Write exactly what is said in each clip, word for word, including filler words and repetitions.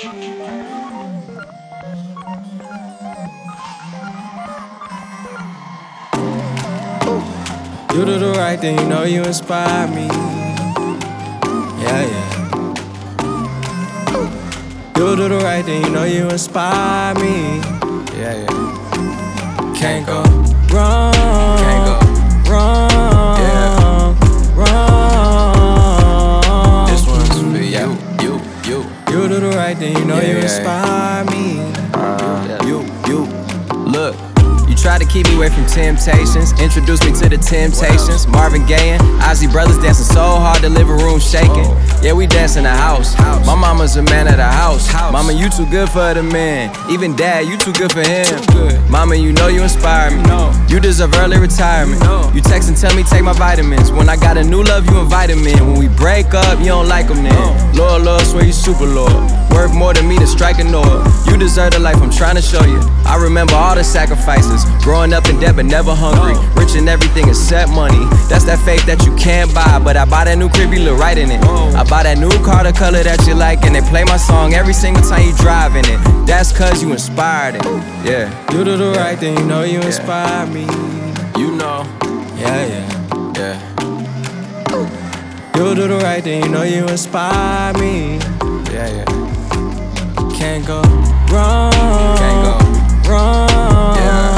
You do the right thing, you know you inspire me. Yeah, yeah. You do the right thing, you know you inspire me. Yeah, yeah. Can't go wrong. Can't go wrong. Yeah. Wrong. This one's for you, you, you. You do the right thing, you know Yeah, you yeah. inspire me. Uh, you, you. Look, you tried to keep me away from temptations. Introduced me to the Temptations. Marvin Gaye and Ozzy Brothers dancing so hard the living room shaking. Yeah, we dance in the house. My mama's a man of the house. Mama, you too good for the man. Even dad, you too good for him. Mama, you know you inspire me. You deserve early retirement. You text and tell me take my vitamins. When I got a new love, you invite him in. When we break up, you don't like him then. Lord, Lord, swear you super Lord. Worth more than me to strike a Noah. You deserve the life I'm trying to show you. I remember all the sacrifices. Growing up in debt but never hungry. Rich in everything except money. That's that faith that you can't buy. But I buy that new crib, you look right in it. I buy that new car, the color that you like. And they play my song every single time you drive in it. That's cause you inspired it. Yeah. You do the right thing, you know you inspire me. You know. Yeah, yeah. Yeah. You do the right thing, you know you inspire me. Yeah, yeah. Can't go wrong. Can't go wrong. Yeah.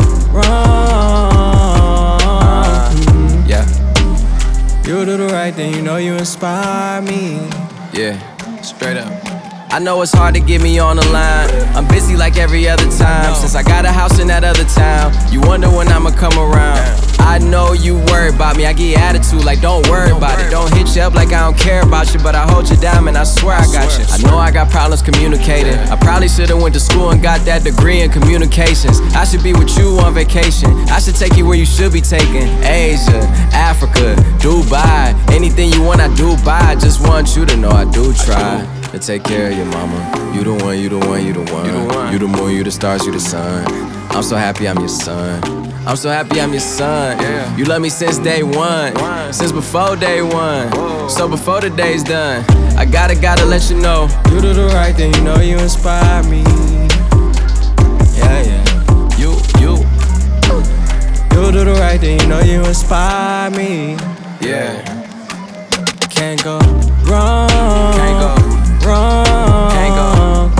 Wrong. Uh, yeah. You do the right thing, you know you inspire me. Yeah. Straight up. I know it's hard to get me on the line. I'm busy like every other time. Since I got a house in that other town, you wonder when I'ma come around. I know you worry about me. I get attitude like don't worry about it. Don't hit you up like I don't care about you, but I hold you down and I swear I got you. I know I got problems communicating. I probably should've went to school and got that degree in communications. I should be with you on vacation. I should take you where you should be taken. Asia, Africa, Dubai. Anything you want I do buy. Just want you to know I do try to take care of your mama. You the one, you the one, you the one. You the one. You the moon, you the stars, you the sun. I'm so happy I'm your son. I'm so happy I'm your son. Yeah. You love me since day one. one. Since before day one. Whoa. So before the day's done, I gotta, gotta let you know. You do the right thing, you know you inspire me. Yeah, yeah. You, you. You do the right thing, you know you inspire me. Yeah. Can't go wrong. Can't go wrong. Can't go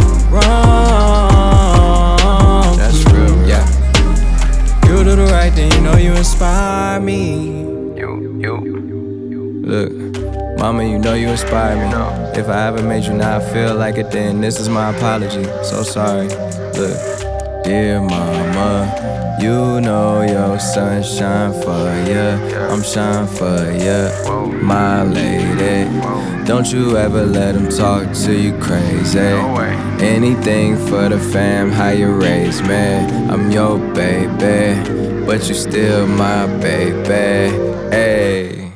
wrong. That's real, yeah. You do the right thing, you know you inspire me. You, you. Look, mama, you know you inspire me. If I ever made you not feel like it, then this is my apology. So sorry. Look, dear mama, you know your son shine for ya. I'm shine for ya, my lady. Don't you ever let him talk to you crazy. Anything for the fam, how you raise me. I'm your baby, but you still my baby. Ayy.